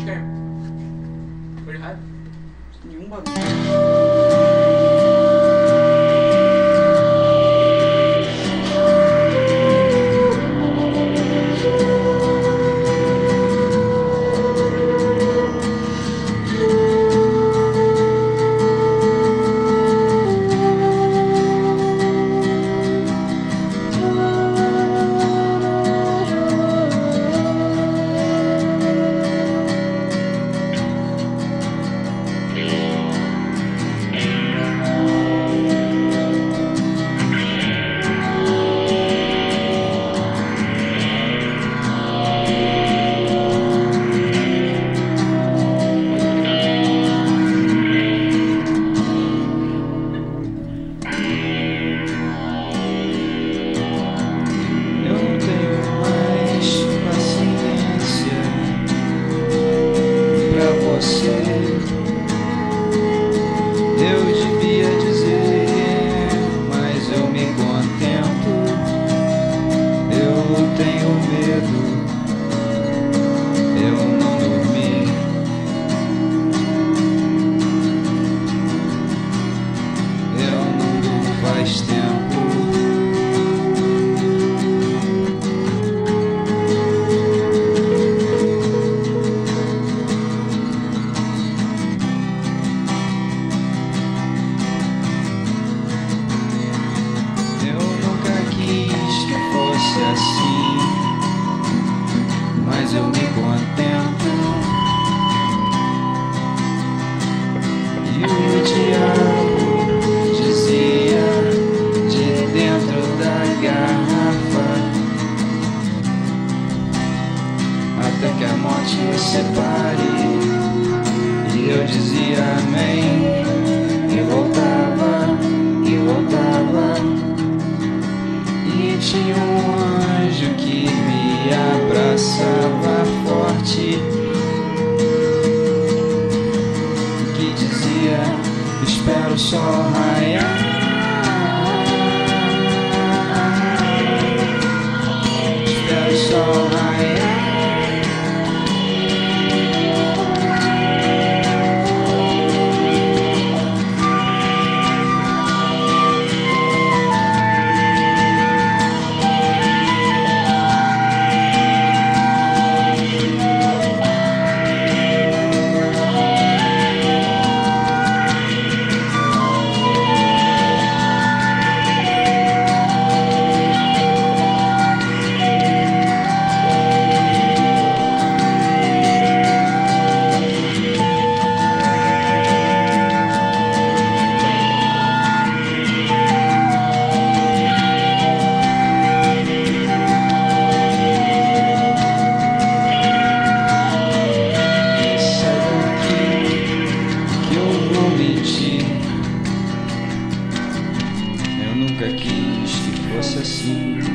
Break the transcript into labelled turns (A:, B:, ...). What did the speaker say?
A: Guilherme? Foi de raiva? Nenhum bagulho.
B: Eu devia dizer, mas eu me contento. Eu tenho medo, eu não dormi. Eu não durmo faz tempo. Assim, mas eu me contento. E o diabo dizia de dentro da garrafa, até que a morte nos separe. E eu dizia amém, e voltava, e voltava. E tinha um anjo que me abraçava forte, que dizia: espero o sol raiar. Espero o sol raiar. Eu nunca quis que fosse assim.